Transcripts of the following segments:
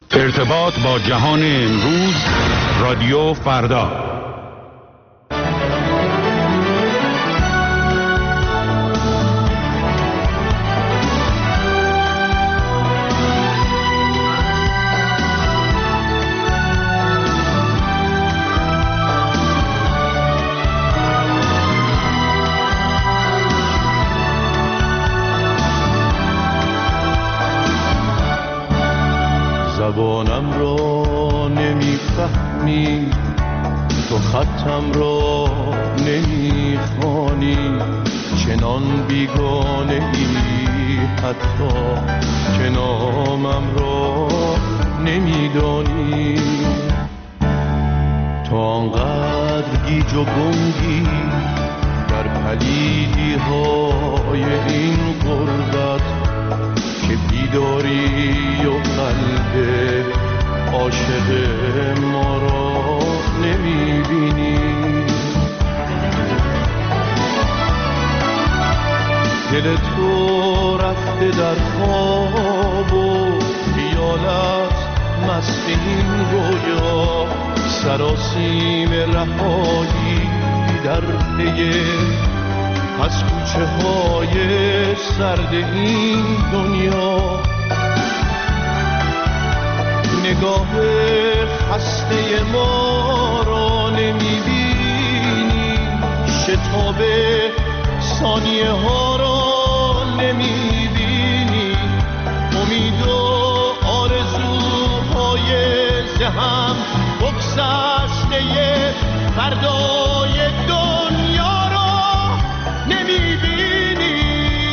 ارتباط با جهان امروز، رادیو فردا. زبانم را نمیفهمی، تو خطم را نمیخوانی، چنان بیگانه ای حتی که نامم را نمیدانی. تو آنقدر گیج و گنگی در پلیدی های این غربت که بیداری و قلب عاشق ما را نمیبینی. دل تو رفته در خواب و خیالت مست این رویا، سراسیم رهایی در پی از کوچه های سرد این دنیا. نگاه خسته ما را نمیبینی، شتاب ثانیه ها را نمیبینی، امید و آرزوهای ذهن بگذشته فردای دنیا را نمیبینی.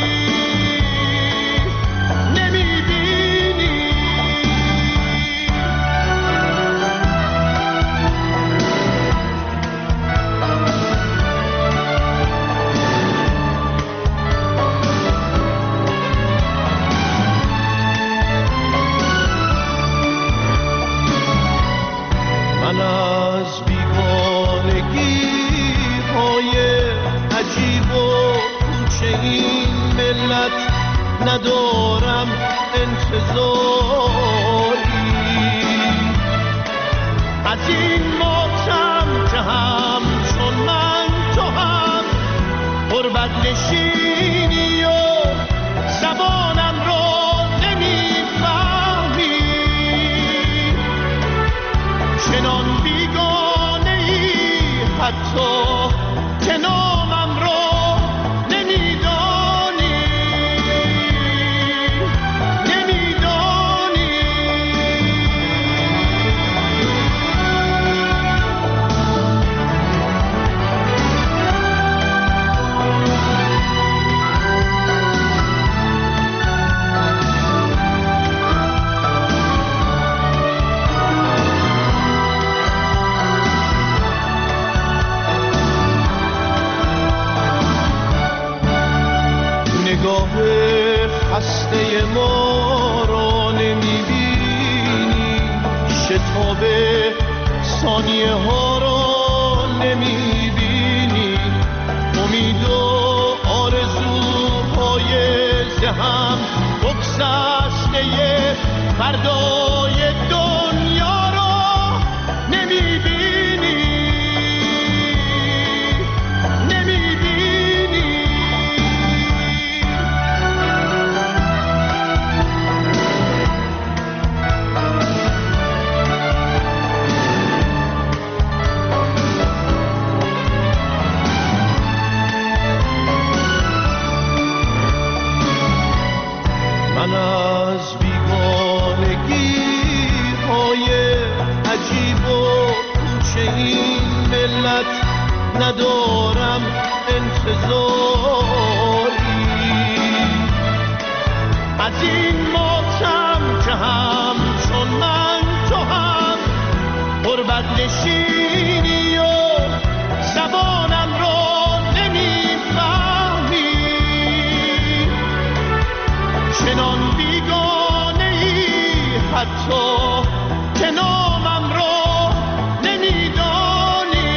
من از بیگانگی های عجیب و کوچه این ملت ندارم انتظاری، از این ماتم که همچون من تو هم غربت نشینی و زبانم را نمیفهمی، چنان بیگانه ای حتی که نامم را نمیدانی. نگاه خسته ما را نمیبینی، شتاب ثانیه ها را نمیبینی، امید و آرزوهای ذهن بگذشته فردای دنیا را نمیبینی. من از بیگانگی های عجیب و کوچه این ملت ندارم انتظاری، از این ماتم که همچون من تو هم غربت نشینی و زبانم را نمیفهمی، چنان بیگانه ای حتی که نامم را نمیدانی.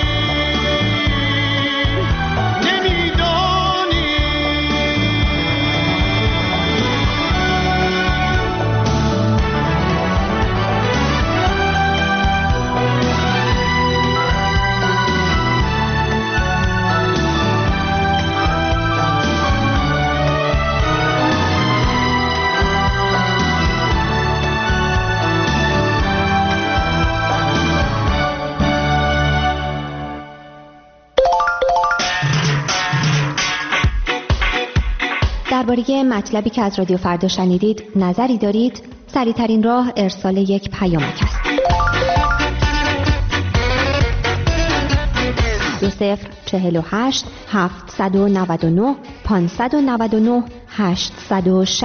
درباره مطلبی که از رادیو فردا شنیدید نظری دارید؟ سریع‌ترین راه ارسال یک پیامک است. 2048 799 599 860.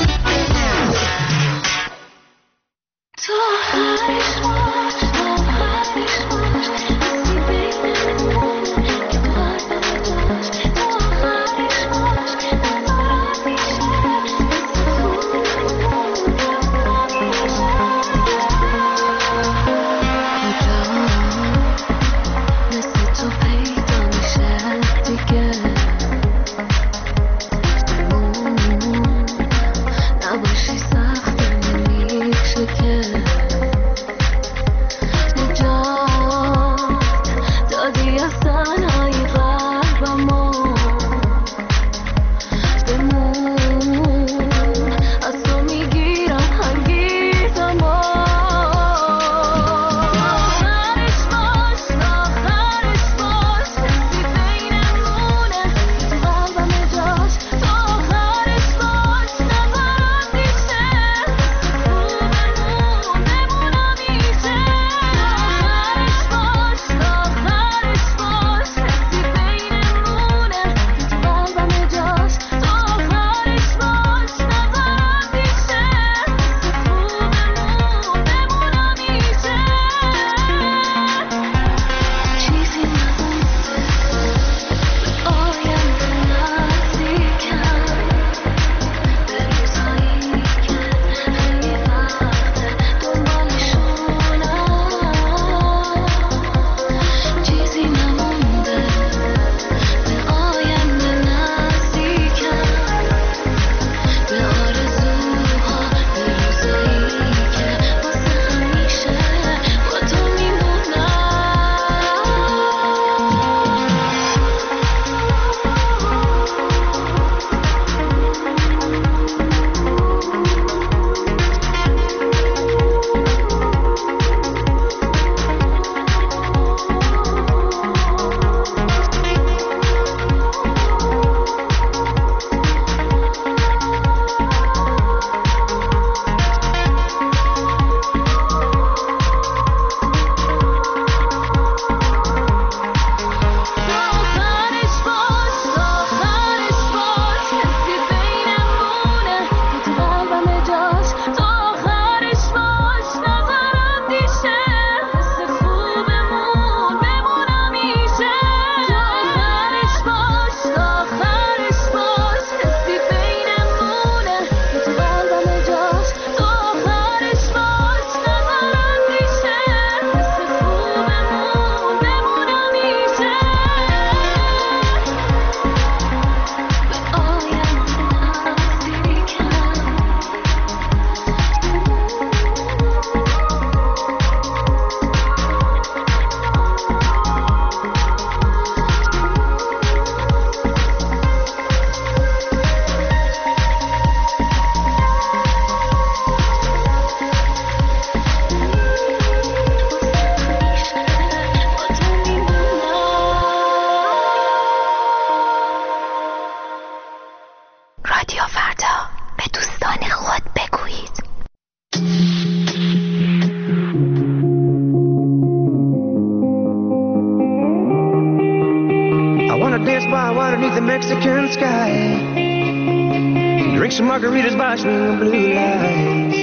Margaritas by swinging blue lights.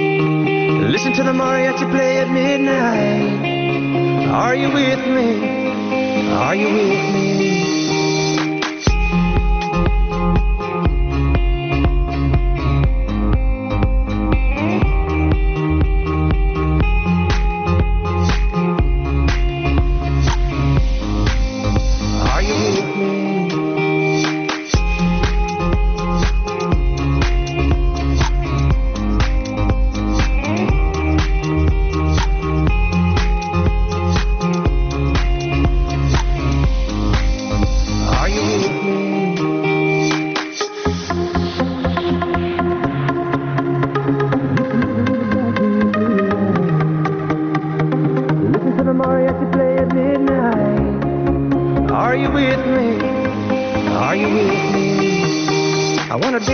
Listen to the mariachi play at midnight. Are you with me? Are you with me?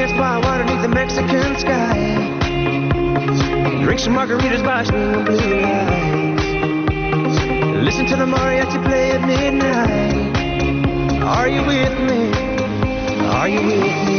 dance by water beneath the Mexican sky. Drink some margaritas by swinging blue lights. Listen to the mariachi play at midnight. Are you with me? Are you with me?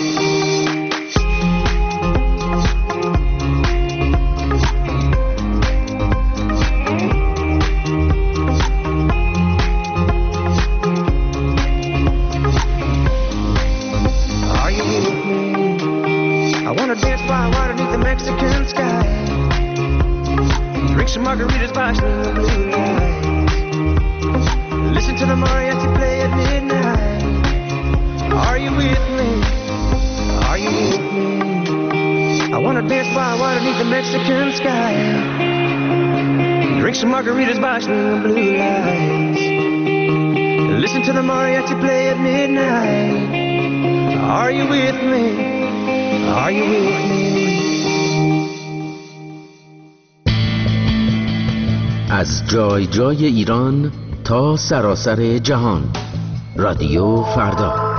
Margaritas by swinging blue lights. Listen to the mariachi play at midnight. Are you with me? Are you with me? I wanna dance by water beneath the Mexican sky. Drink some margaritas by swinging blue lights. Listen to the mariachi play at midnight. Are you with me? Are you with me? از جای جای ایران تا سراسر جهان، رادیو فردا.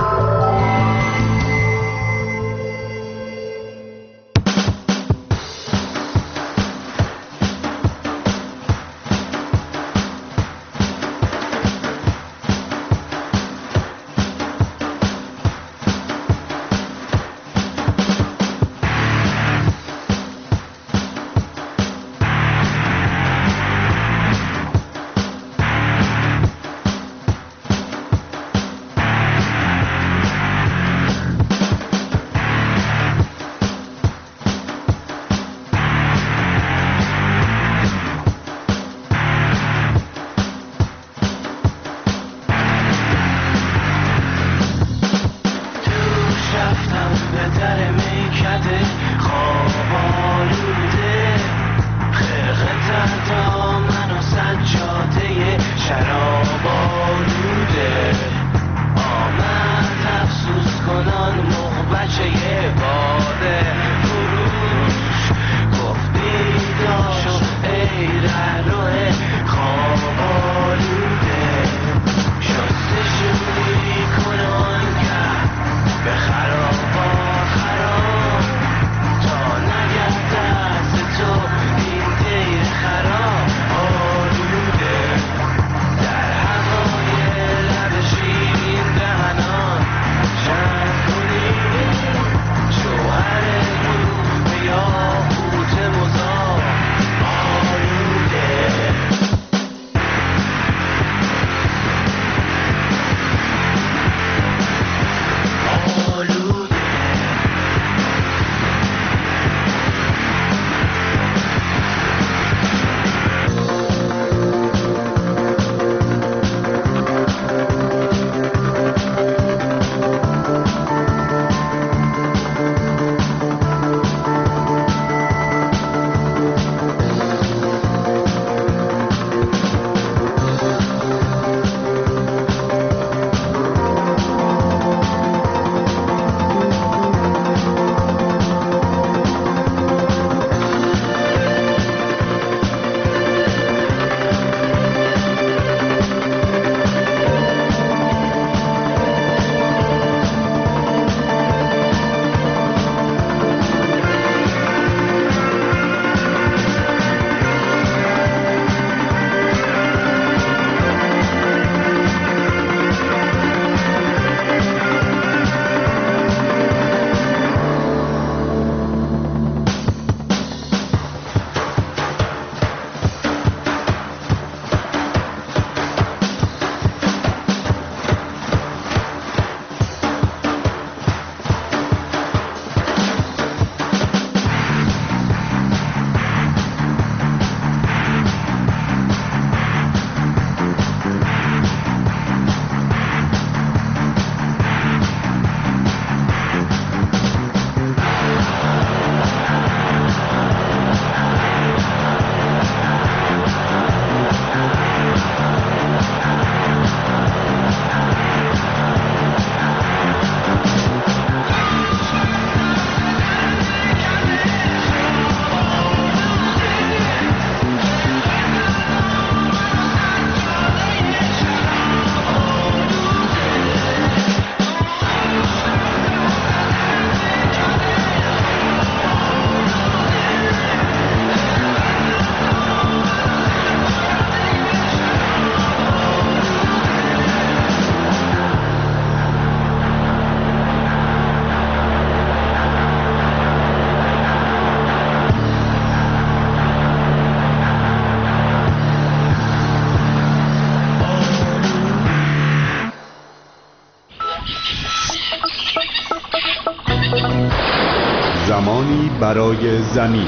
برای زمین.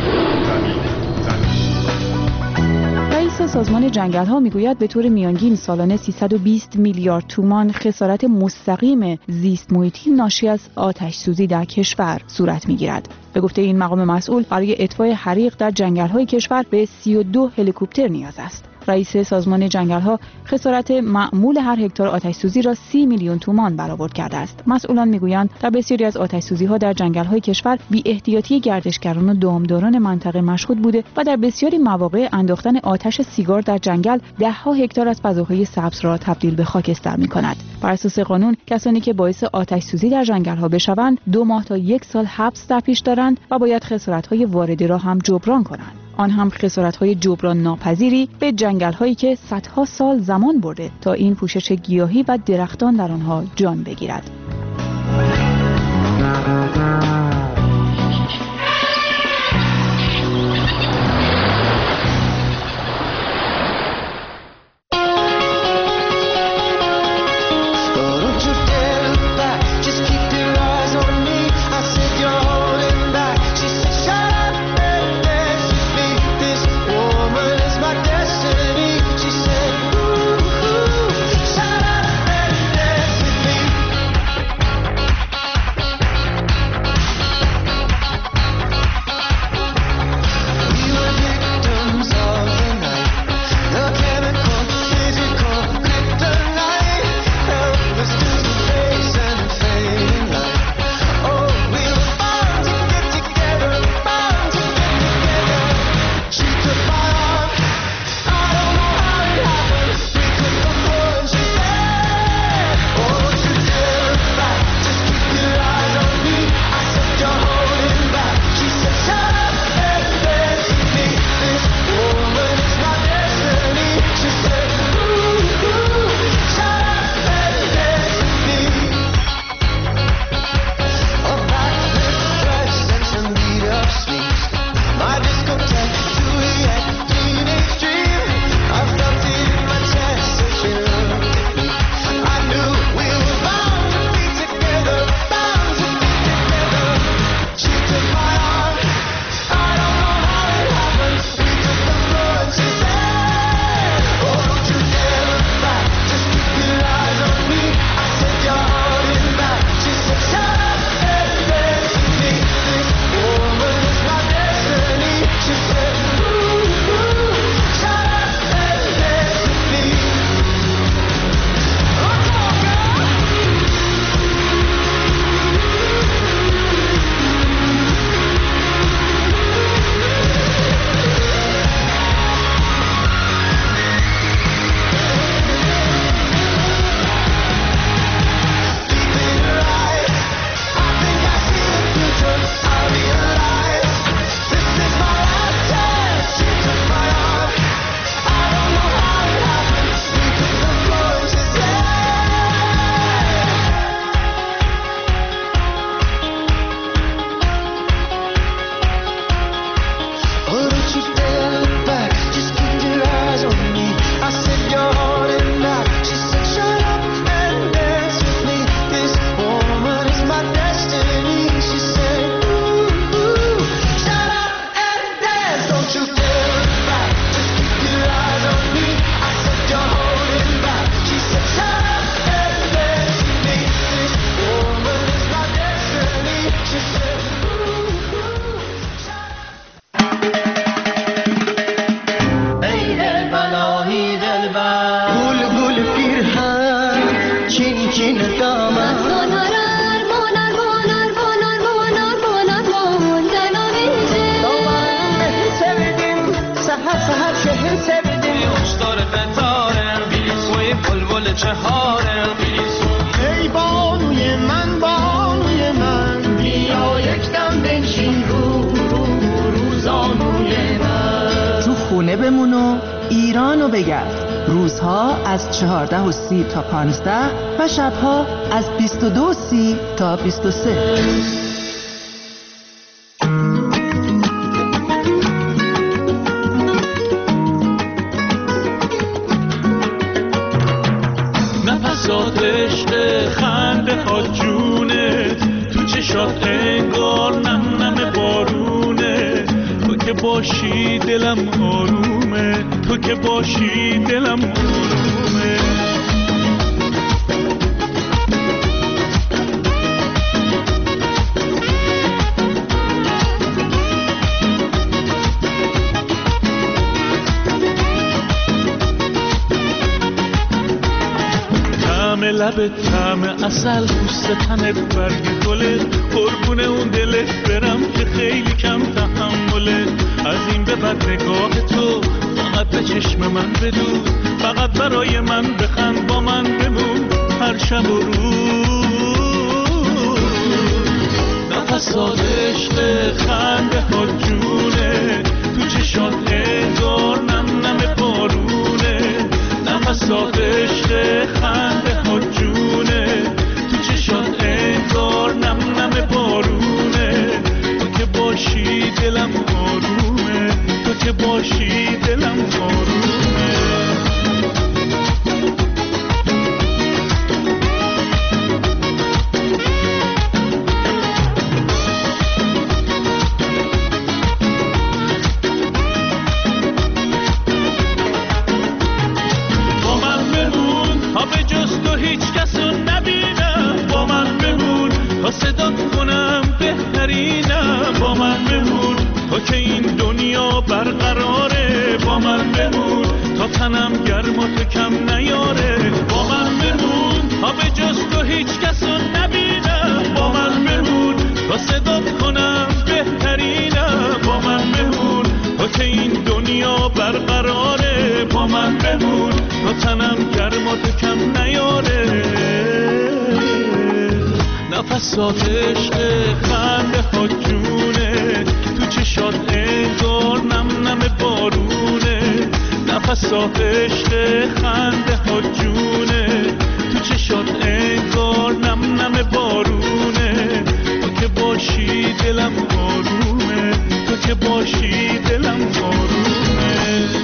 رئیس سازمان جنگل‌ها میگوید به طور میانگین سالانه 320 میلیارد تومان خسارت مستقیم زیست محیطی ناشی از آتش‌سوزی در کشور صورت می‌گیرد. به گفته این مقام مسئول، برای اطفاء حریق در جنگل‌های کشور به 32 هلیکوپتر نیاز است. رئیس سازمان جنگل‌ها خسارت معمول هر هکتار آتش‌سوزی را 30 میلیون تومان برآورد کرده است. مسئولان میگویند در بسیاری از آتش‌سوزی‌ها در جنگل‌های کشور بی‌احتیاطی گردشگران و دامداران منطقه مشهود بوده و در بسیاری مواقع انداختن آتش سیگار در جنگل ده‌ها هکتار از فضاهای سبز را تبدیل به خاکستر می‌کند. بر اساس قانون کسانی که باعث آتش‌سوزی در جنگل‌ها بشوند 2 ماه تا 1 سال حبس در پیش دارند و باید خسارت‌های وارده را هم جبران کنند. آن هم خسارت‌های جبران ناپذیری به جنگل‌هایی که صدها سال زمان برده تا این پوشش گیاهی و درختان در آنها جان بگیرد. ای بانوی من بیا یک دم بنشین روزانوی من. تو خونه بمون و ایرانو بگرد. روزها از 14:30 تا 15 و شبها از 22:30 تا 23. نفسات عشق خنده ها جونه تو چشات انگار نم نم بارونه باشی دلم آرومه، تو که باشی دلم آرومه. لبت طعم عسل، پوست تنت برگ گله، قربون اون دلت برم که خیلی کم تحمله. از این به بعد نگاه تو فقط به چشم من بدون، فقط برای من بخند، با من بمون هر شب و روز. نفسات عشق خنده ها جونه، تو چشات انگار نم نم بارونه. نفسات عشق خنده ها جونه، تو چشات انگار نم نم بارونه. تو که باشی دلم آرومه، تو که باشی دلم آرومه. صدات کنم بهترینم، با من بمون تا که این دنیا برقراره. با من بمون تا تنم گرم و تو کم نیاره. با من بمون تا به جز تو هیچ کسو نبینم. با من بمون تا صدات کنم بهترینم. با من بمون تا که این دنیا برقراره. با من بمون تا تنم گرم و تو کم نیاره. نفسات عشق خنده ها جونه، تو چشات انگار نم نم بارونه. نفسات عشق خنده ها جونه، تو چشات انگار نم نم بارونه. تو که باشی دلم آرومه، تو که باشی دلم آرومه.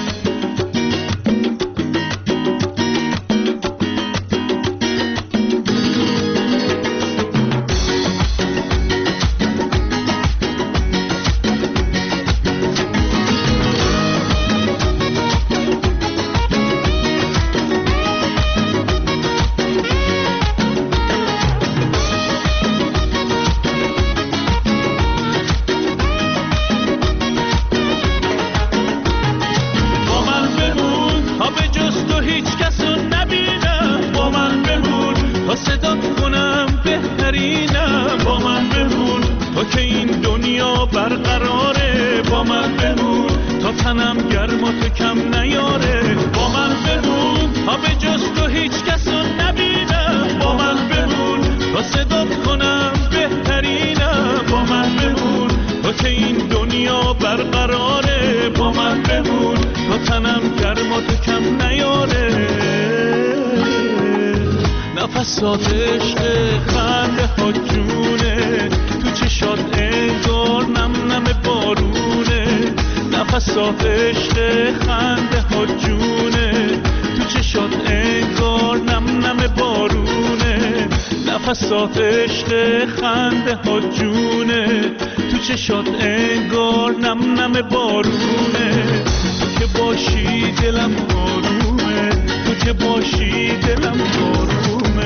نفسات عشق خنده ها جونه، تو چشات انگار نم نم بارونه. نفسات عشق خنده ها جونه، تو چشات انگار نم نم بارونه. نفسات عشق خنده ها جونه، تو چشات انگار نم نم بارونه. تو که باشی دلم آرومه، تو که باشی دلم آرومه.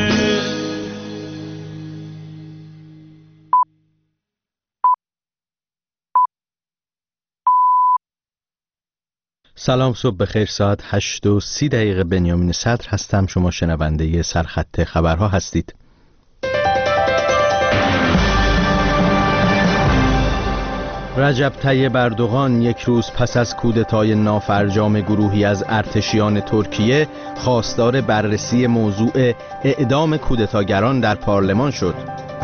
سلام، صبح بخیر. ساعت 8:30 بنیامین صدر هستم. شما شنونده سرخط خبرها هستید. رجب طیب اردوغان یک روز پس از کودتای نافرجام گروهی از ارتشیان ترکیه خواستار بررسی موضوع اعدام کودتاگران در پارلمان شد.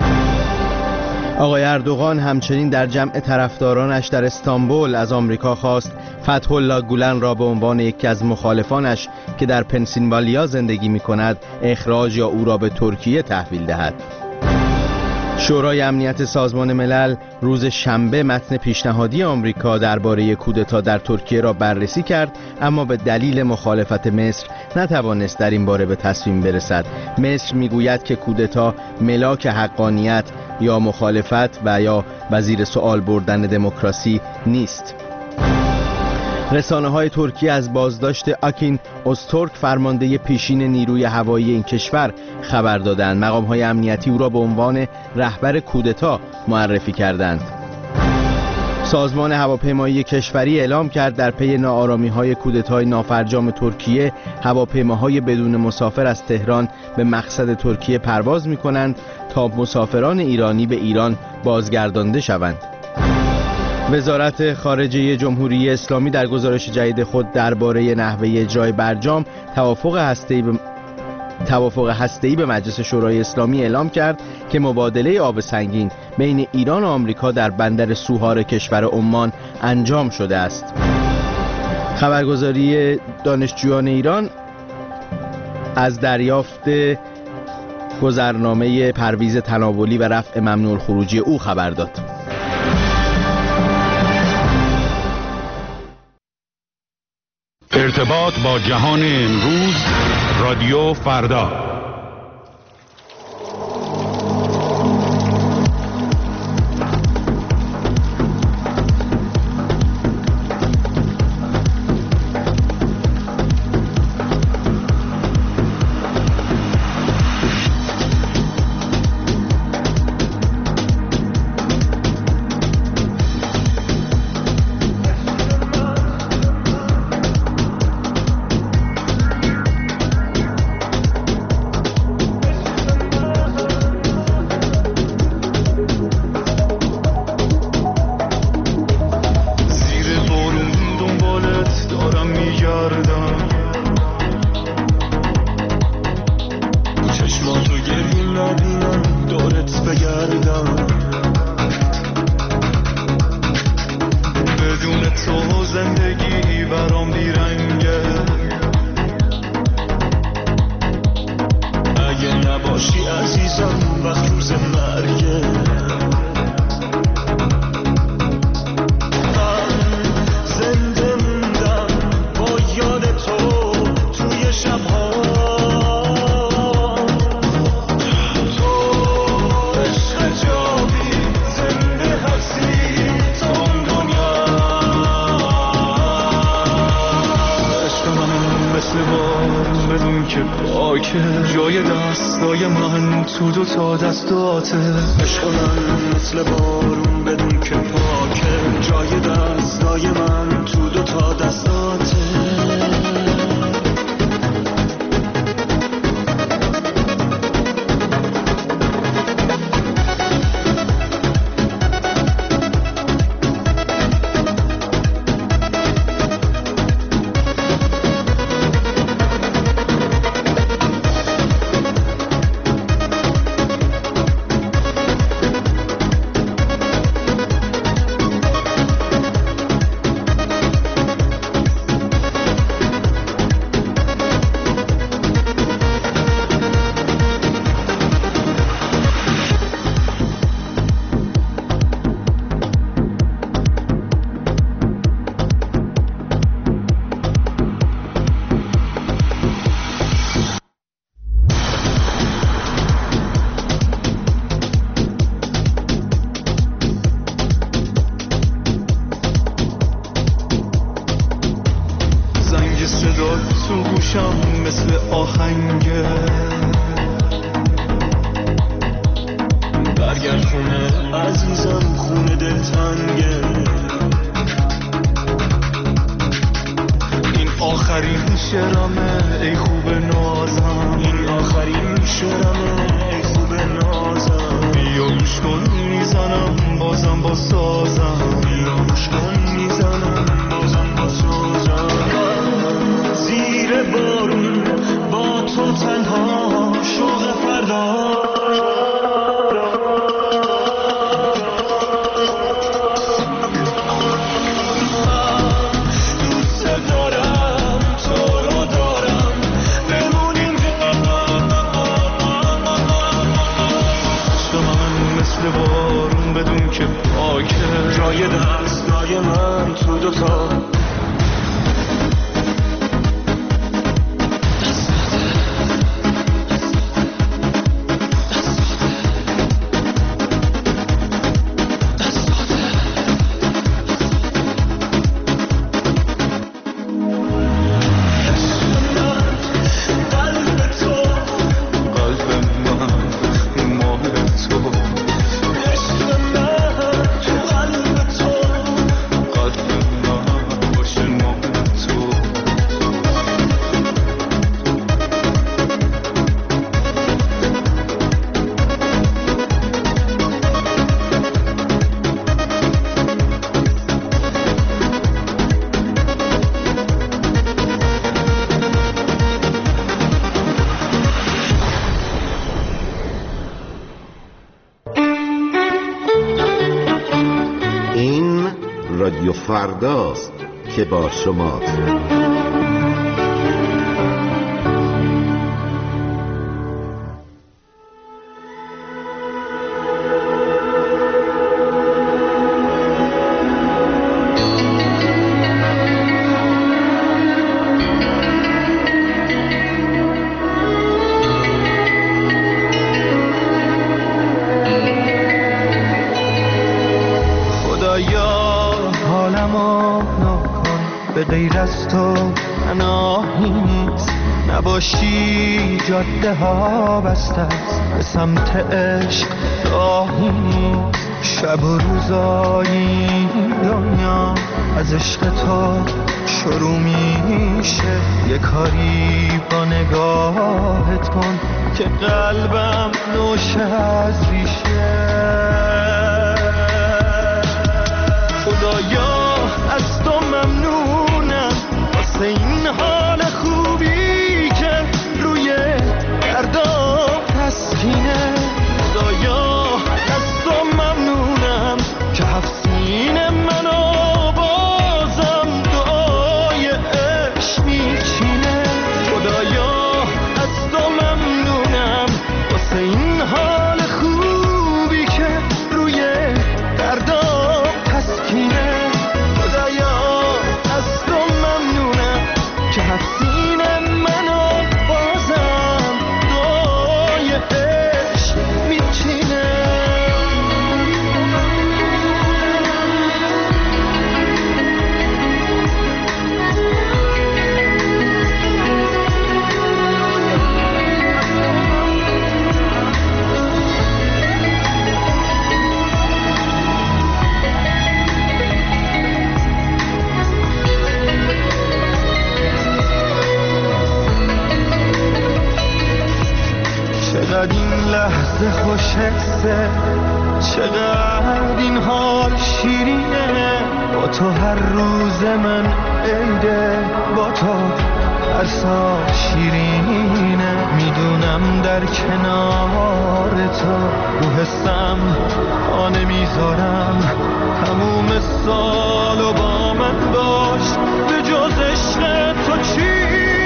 آقای اردوغان همچنین در جمع طرفدارانش در استانبول از آمریکا خواست فتح الله گولن را به عنوان یکی از مخالفانش که در پنسیلوانیا زندگی می‌کند اخراج یا او را به ترکیه تحویل دهد. شورای امنیت سازمان ملل روز شنبه متن پیشنهادی آمریکا درباره کودتا در ترکیه را بررسی کرد، اما به دلیل مخالفت مصر نتوانست در این باره به تصمیم برسد. مصر میگوید که کودتا ملاک حقانیت یا مخالفت و یا وزیر سؤال بردن دموکراسی نیست. رسانه‌های ترکیه از بازداشت آکین اوزتورک فرمانده پیشین نیروی هوایی این کشور خبر دادند. مقام‌های امنیتی او را به عنوان رهبر کودتا معرفی کردند. سازمان هواپیمایی کشوری اعلام کرد در پی ناآرامی‌های کودتای نافرجام ترکیه هواپیماهای بدون مسافر از تهران به مقصد ترکیه پرواز می‌کنند تا مسافران ایرانی به ایران بازگردانده شوند. وزارت خارجه جمهوری اسلامی در گزارش جدید خود درباره نحوه اجرای برجام توافق هسته‌ای به مجلس شورای اسلامی اعلام کرد که مبادله آب سنگین بین ایران و آمریکا در بندر سوهار کشور عمان انجام شده است. خبرگزاری دانشجویان ایران از دریافت گذرنامه پرویز تناولی و رفع ممنوع الخروجی او خبر داد. ارتباط با جهان امروز، رادیو فردا. جای دستای من تو دو تا دستاته، عشق من مثل بارون بدون که پاکه. جای دستای من تو دو تا دستاته. تو گوشم مثل آهنگه، برگرد خونه عزیزم، خونه دلتنگه. این آخرین شعرمه ای خوب نازم، این آخرین شعرمه ای خوب نازم. بیا گوش کن میزنم بازم با سازم، بیا گوش کن میزنم بازم با سازم. زیر بارون با تو تنها شوق فردا، دوست دارم تو رو دارم، بمونیم عشق من مثل بارون بدون که پاکه. جای دستای من تو دوتا فرداست که با شماست. به غیر از تو پناهی نیست، نباشی جاده ها بسته است، به سمت عشق راهی نیست. شب و روزای دنیا از عشق تو شروع میشه، یه کاری با نگاهت کن که قلبم نوشه از ریشه. خدایا از تو ممنونم واسه این حال خوبی که روی دردام تسکینه. خدایا از تو ممنونم که هفت سینه منو بازم دعای عشق میچینه. خدایا از تو ممنونم واسه این حال خوبی که روی دردام تسکینه. چقدر این لحظه خوشحسه، چقدر این حال شیرینه. با تو هر روز من عیده، با تو هر سال شیرینه. میدونم در کنار تو رو حسم آنه میذارم، تموم سالو با من باش، به جز عشق تو چی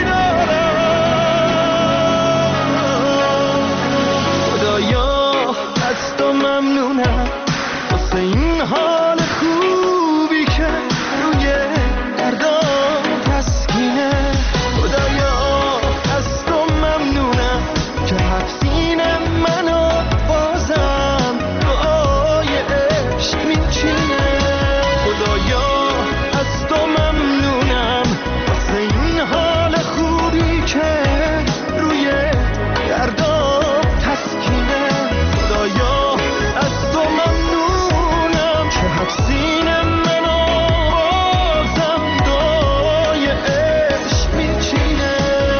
از تو ممنونم واسه این حال خوبی که روی دردام تسکینه. خدایا از تو ممنونم که حفظینه منو بازم دعای عشق میچینه. خدایا از تو ممنونم واسه این حال خوبی که روی دردام تسکینه. خدایا از تو ممنونم که حفظین منو بازم دعای عشق میچینه.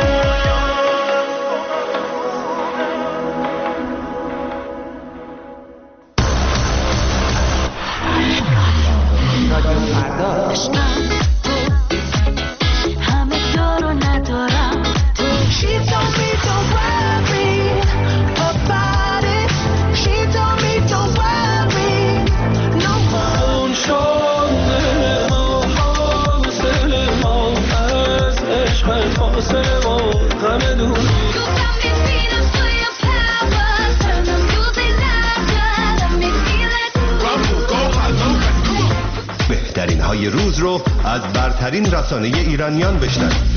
رادیو فردا. همه دارو ندارم تو. She told me don't worry about it. She told me don't worry no more. اون شده ما حاصل ما از عشق فاصله ما غم دور. بهترین های روز رو از برترین رسانه ایرانیان بشنوید.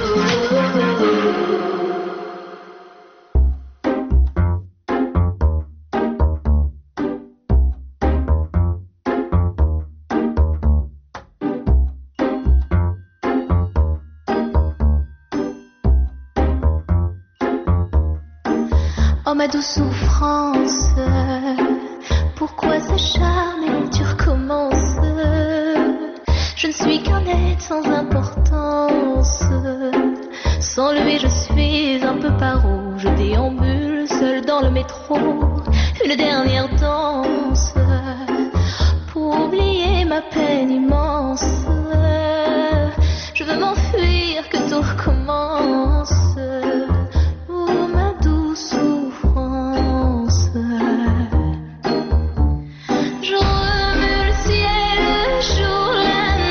Oh ma douce souffrance, pourquoi s'acharner, tu recommences. Je ne suis qu'un être sans importance. Sans lui je suis un peu paro. Je déambule seul dans le métro. Une dernière danse pour oublier ma peine immense. Je veux m'enfuir, que tout recommence. Je remue le ciel, le jour, la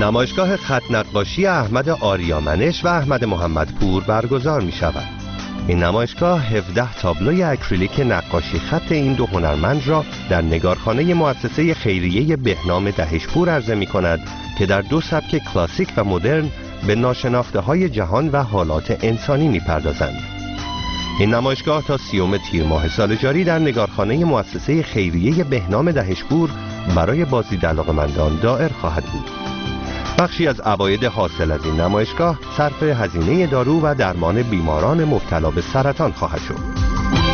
نمایشگاه خط نقاشی احمد آریامنش و احمد محمدپور برگزار می شود. این نمایشگاه 17 تابلوی اکریلیک نقاشی خط این دو هنرمند را در نگارخانه مؤسسه خیریه بهنام دهشپور عرضه می کند که در دو سبک کلاسیک و مدرن به ناشناخته‌های جهان و حالات انسانی می پردازند. این نمایشگاه تا 30 تیر ماه سال جاری در نگارخانه مؤسسه خیریه بهنام دهشپور برای بازدید علاقه‌مندان دائر خواهد بود. بخشی از عواید حاصل از این نمایشگاه صرف هزینه دارو و درمان بیماران مبتلا به سرطان خواهد شد.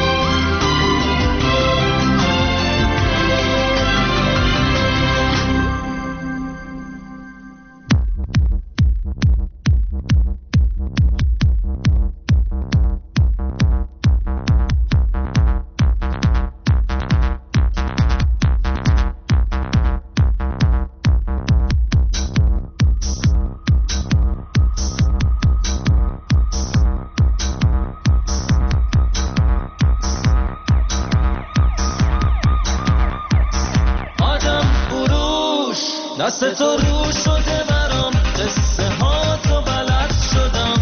دست تو رو شده برام، قصه ها تو بلد شدم.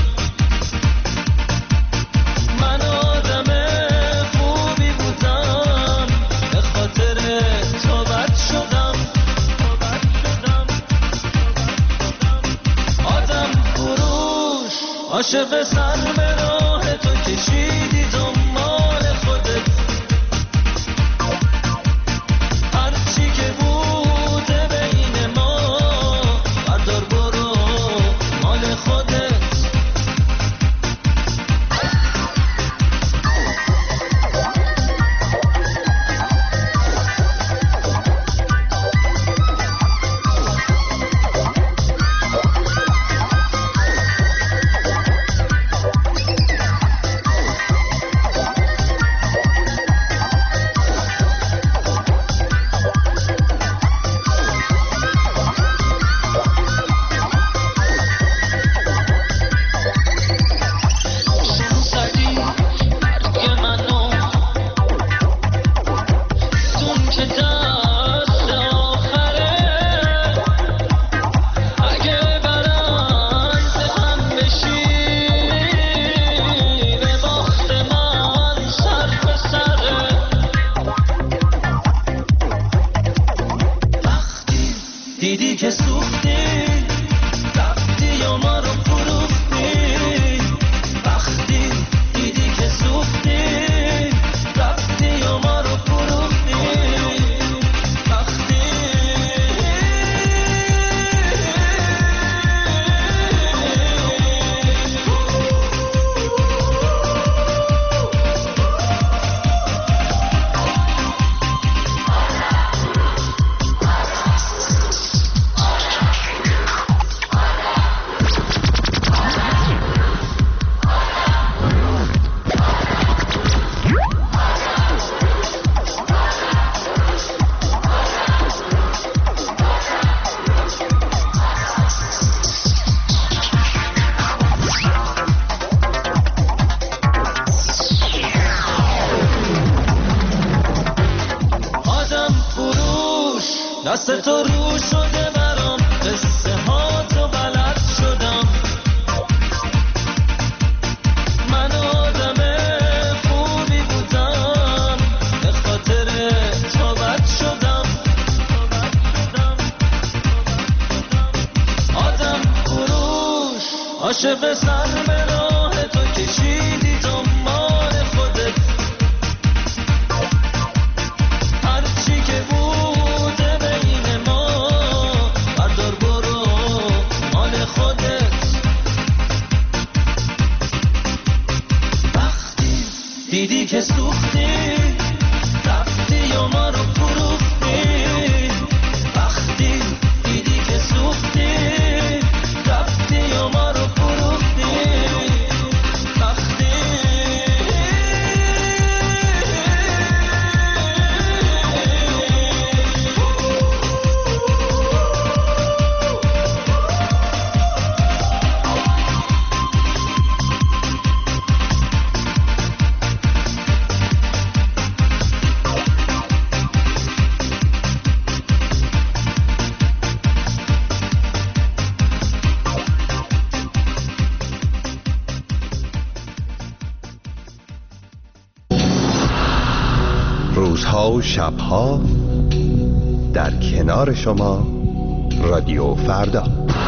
من آدم خوبی بودم، به خاطر تو بد شدم. آدم فروش عاشق سر به راه تو کشیدی دنبال خودت. هرچی که بوده بین ما بردار برو مال خودت. دیدی که سوختی رفتی و ما رو فروختی. وقتی دیدی که سوختی رفتی و ما رو فروختی. وقتی دست تو رو شده برام، قصه ها تو بلد شدم. من آدم خوبی بودم، به خاطر تو بد شدم. آدم فروش عاشق سر به راه تو کشیدی دنبال خودت. هرچی که بوده بین ما بردار برو مال خودت. وقتی دیدی که سوختی رفتی و ما رو فروختی. وقتی دیدی که سوختی رفتی و ما رو فروختی. وقتی روزها و شبها در کنار شما رادیو فردا.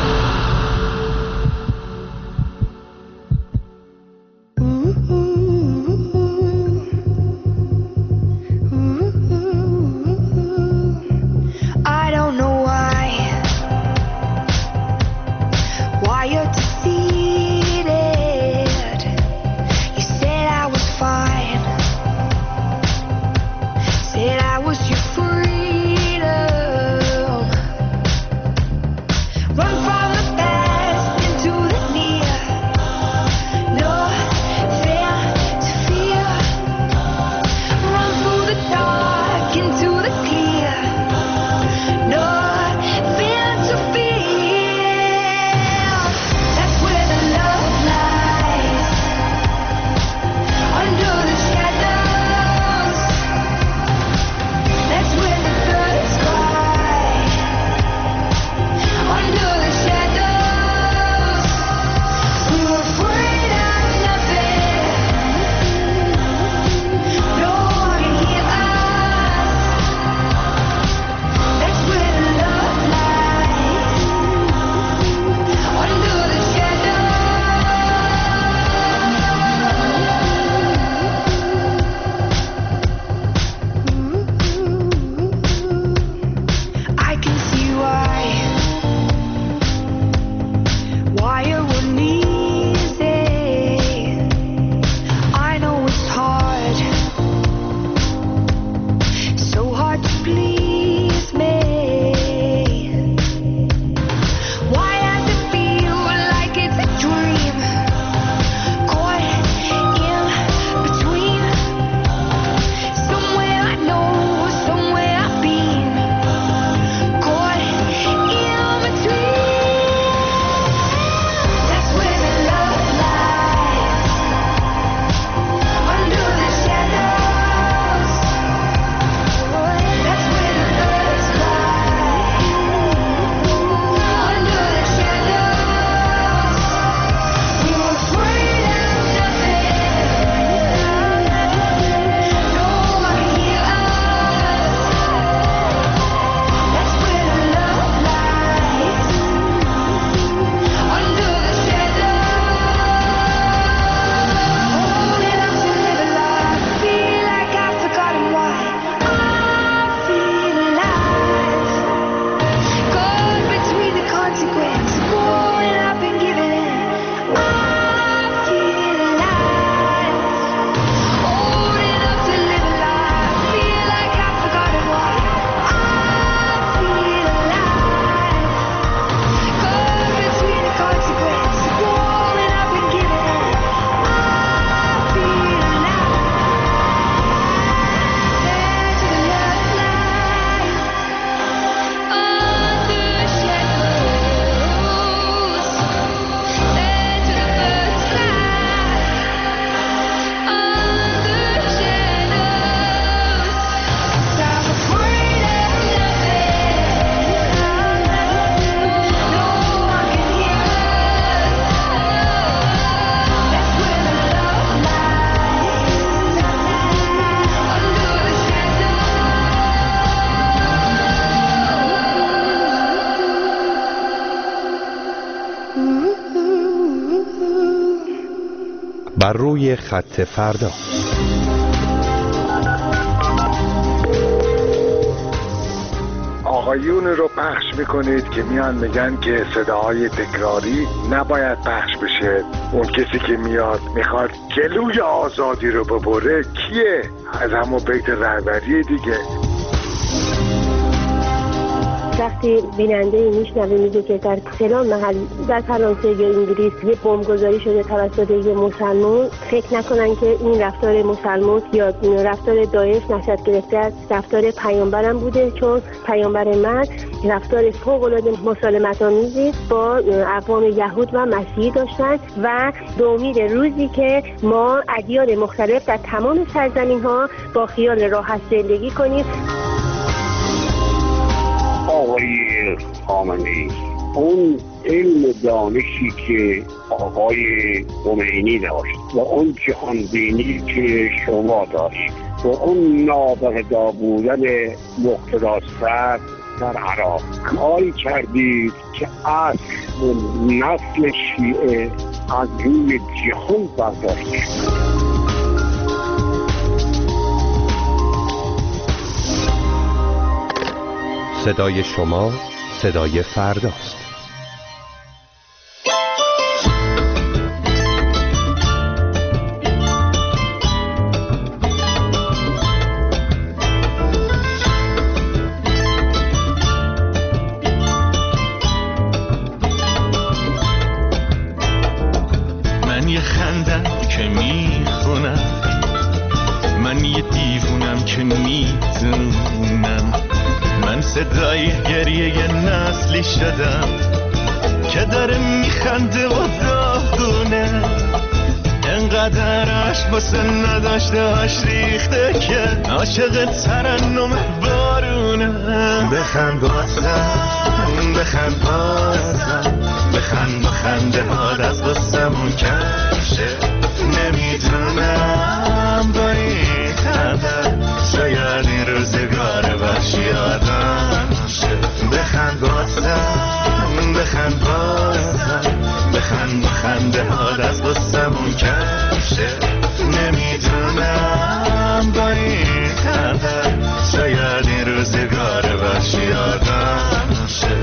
بر روی خط فردا. آقایون رو پخش میکنید که میان میگن که صداهای تکراری نباید پخش بشه. اون کسی که میاد میخواد جلوی آزادی رو ببره کیه؟ از همون بیت رهبری دیگه. وقتی بیننده میشنوه میگه که در فلان محل در فرانسه یا انگلیس یه بمبگذاری شده توسط یه مسلمان، فکر نکنن که این رفتار مسلمان یا رفتار داعش نشأت گرفته از رفتار پیامبرم بوده، چون پیامبر من رفتار فوق‌العاده مسالمت‌آمیزی با اقوام یهود و مسیحی داشتن و به امید روزی که ما ادیان مختلف در تمام سرزمین‌ها با خیال راحت زندگی کنیم. آقای خامنه‌ای اون علم و دانشی که آقای خمینی داشت و اون جهانبینی که شما دارید با اون نابغه‌دار بودن مقتدی صدر در عراق کاری کردید که اصل نسل شیعه از روی جهان برداشت شد. صدای شما صدای فرداست. من یه خندم که میخونم، من یه دیوونم که میدونم، من صدای گریه یه نسلی شدم که داره میخنده و داغونه، انقدر عشق واسه نداشتهاش ریخته که عاشق ترنم بارونه. بخند بازم، بخند بازم، بخند با خنده ها دست بستمون کشه، نمیدونم با این خنده شاید این روزگار وحشی آدم شه. بخند بازم، بخند بازم، بخند با خنده ها دست بستمون کشه، نمیدونم با این خنده شاید این روزگار وحشی آدم شه.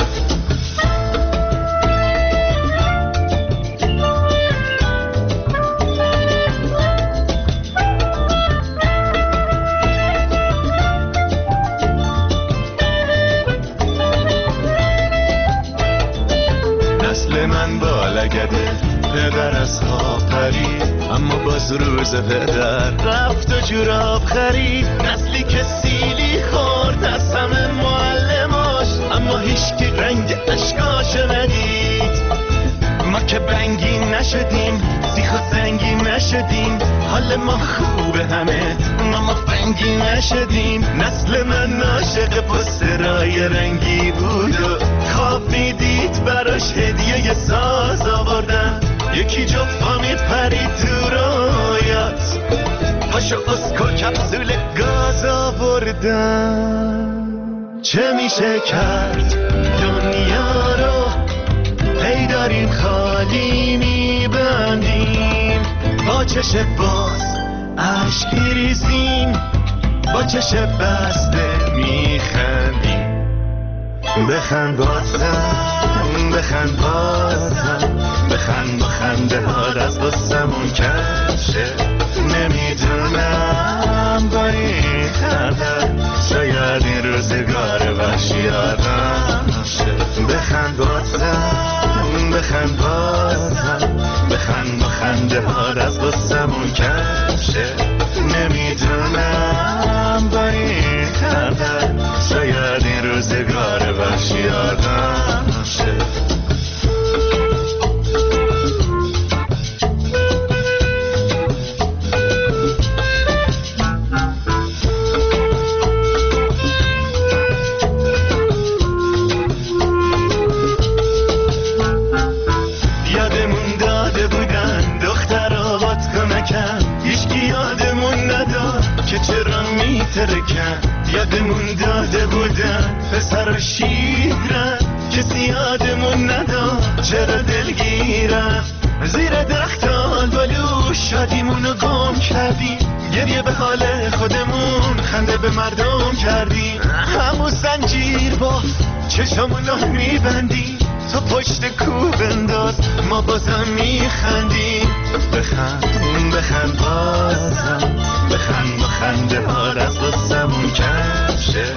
من با لگده پدر از ها پرید، اما باز روز پدر رفت و جوراب خرید. نسلی که سیلی خورد از همه معلماش، اما هیچ که رنگ اشکاش ندید. ما که بنگی نشدیم، سیخ و زنگی نشدیم، حال ما خوبه همه، ما بنگی نشدیم. نسل من عاشق پسترای رنگی بود و خواب میدید براش هدیه ساز آوردن. یکی جفا میپرید تو رویات، پاشو اسکو کپسول گاز آوردن. چه میشه کرد دنیا رو هی داریم خالی میبندیم، با چش باز عشق میریزیم، با چش بسته میخندیم. بخند بازم، بخند بازم، بخند با خنده ها دست بستمون کشه، نمیدونم با این خنده شاید این روزگار وحشی آدم شه. بخند بازم، بخند بازم، بخند با خنده ها دست بستمون کشه، نمیدونم با این خنده شاید این روزگار وحشی آدم شه. یادمون داده بودن دخترات کمکن، هیچکی یادمون نداد که چرا میترکن. یادمون داده بودن پسر و شیرن، کسی یادمون نداد چرا دلگیرن. زیر درختان بالو شادیمونو گم کردیم، گریه به حال خودمون خنده به مردم کردیم. همون زنجیر باز چشمونو میبندیم، تو پشت کو بنداز ما بازم میخندیم. بخند، بخند بازم، بخند با خنده ها دست بستمون کشه،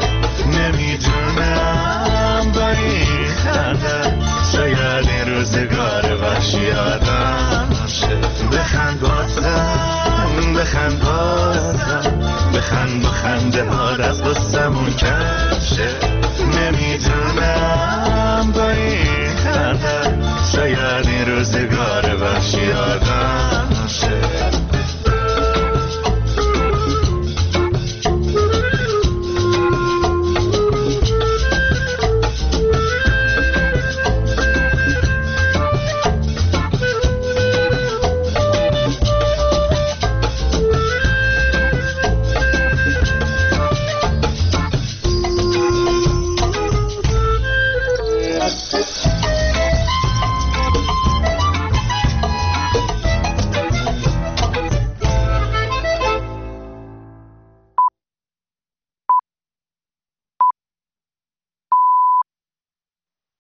نمیدونم با این خنده شاید این روزگار وحشی آدم شه. بخند بازم، بخند بازم، بخند با خنده ها دست بستمون کشه،